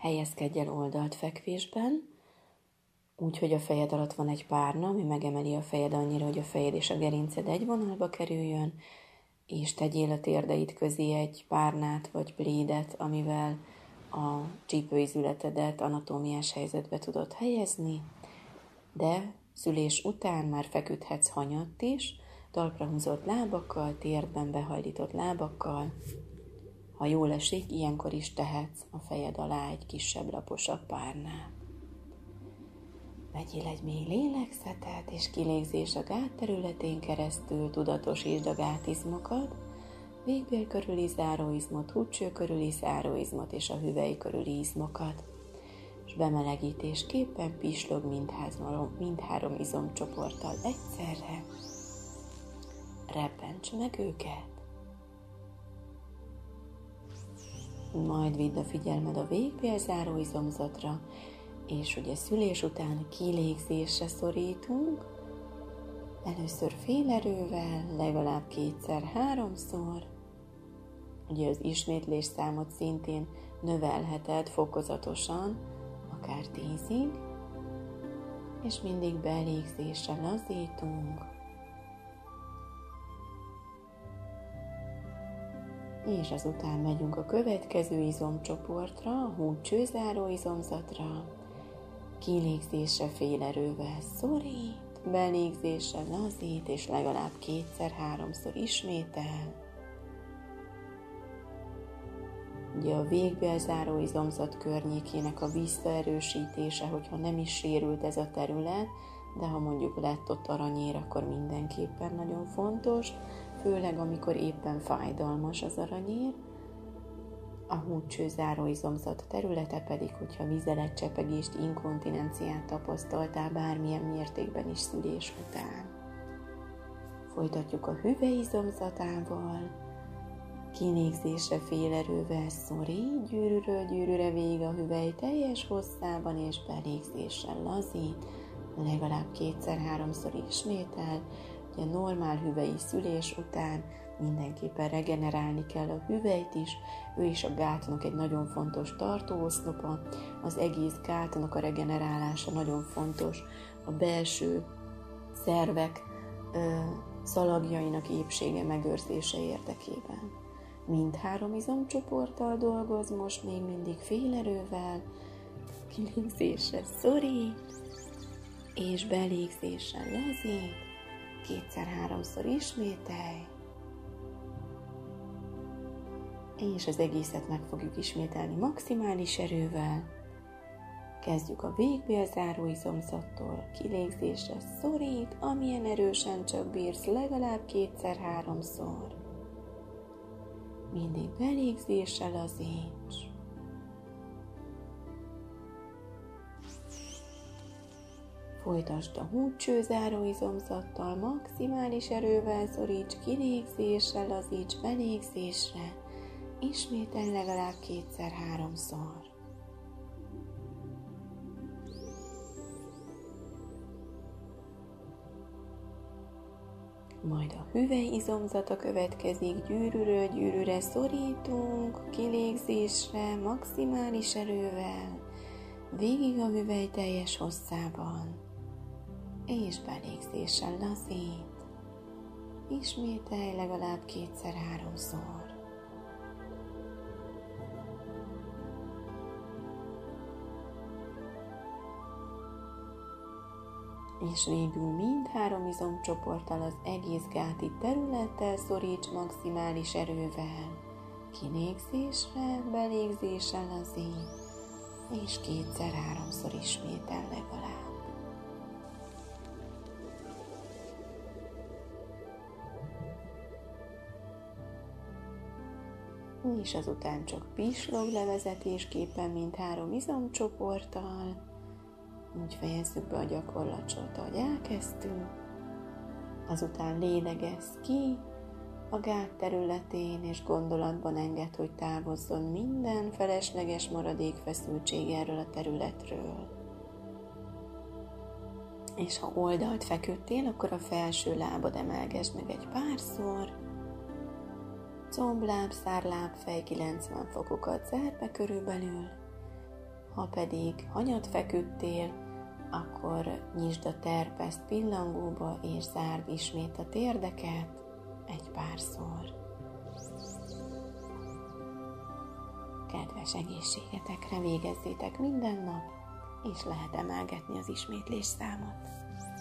Helyezkedj el oldalt fekvésben, úgy, hogy a fejed alatt van egy párna, ami megemeli a fejed annyira, hogy a fejed és a gerinced egy vonalba kerüljön, és tegyél a térdeid közé egy párnát vagy plédet, amivel a csípőizületedet anatómiás helyzetbe tudod helyezni, de szülés után már feküdhetsz hanyatt is, talpra húzott lábakkal, térdben behajlított lábakkal. Ha jól esik, ilyenkor is tehetsz a fejed alá egy kisebb, laposabb párnát. Vegyél egy mély lélegzetet, és kilégzés a gát területén keresztül, tudatosítsd a gátizmokat, végbél körüli záróizmot, húdcső körüli záróizmot és a hüvely körüli izmokat, és bemelegítésképpen pislog mindhárom izomcsoporttal egyszerre, reppentsd meg őket. Majd vidd a figyelmed a végbél záróizomzatra, és ugye szülés után kilégzésre szorítunk, először félerővel, legalább 2-3-szor. Ugye az ismétlés számot szintén növelheted fokozatosan, akár 10-ig, és mindig belégzésre lazítunk. És azután megyünk a következő izomcsoportra, a húdcsőzáró izomzatra, kilégzésre félerővel szorít, belégzésre lazít, és legalább 2-3-szor ismétel. Ugye a végbélzáró izomzat környékének a visszaerősítése, hogyha nem is sérült ez a terület, de ha mondjuk lett ott aranyér, akkor mindenképpen nagyon fontos, főleg amikor éppen fájdalmas az aranyér. A húdcsőzáró izomzat területe pedig, hogyha vizeletcsepegést, inkontinenciát tapasztaltál bármilyen mértékben is szülés után. Folytatjuk a hüvely izomzatával, kilégzésre félerővel szorít, gyűrűről gyűrűre végig a hüvely teljes hosszában, és belégzéssel lazít, legalább 2-3-szor ismétel. Ugye normál hüvelyi szülés után mindenképpen regenerálni kell a hüvelyt is, ő is a gátnak egy nagyon fontos tartóoszlopa, az egész gátnak a regenerálása nagyon fontos, a belső szervek szalagjainak épsége megőrzése érdekében. Mindhárom izomcsoporttal dolgoz, most még mindig félerővel, kilégzéssel szorít, és belégzéssel lazít, 2-3-szor ismételj, és az egészet meg fogjuk ismételni maximális erővel. Kezdjük a végbélzáró izomzattól, kilégzésre szorít, amilyen erősen csak bírsz, legalább 2-3-szor. Mindig belégzéssel lazíts. Folytasd a húdcsőzáró izomzattal, maximális erővel szoríts, kilégzéssel lazíts, belégzésre, ismételj legalább 2-3-szor. Majd a hüvely izomzata következik, gyűrűről gyűrűre szorítunk, kilégzésre, maximális erővel, végig a hüvely teljes hosszában, és belégzéssel lazít, ismételj legalább 2-3-szor. És végül mindhárom izomcsoporttal az egész gáti területtel szoríts maximális erővel, kilégzésre, belégzéssel lazít, és 2-3-szor ismétel legalább. És azután csak pislog levezetésképpen mindhárom izomcsoporttal, úgy fejezzük be a gyakorlatot, ahogy elkezdtünk. Azután lélegezz ki a gát területén, és gondolatban engedd, hogy távozzon minden felesleges maradékfeszültség erről a területről. És ha oldalt feküdtél, akkor a felső lábad emelgesd meg egy párszor, combláb, szárláb, fej 90 fokokat zárd be körülbelül, Ha pedig hanyat feküdtél, akkor nyisd a terpeszt pillangóba, és zárd ismét a térdeket egy párszor. Kedves egészségetekre, végezzétek minden nap, és lehet emelgetni az ismétlés számot.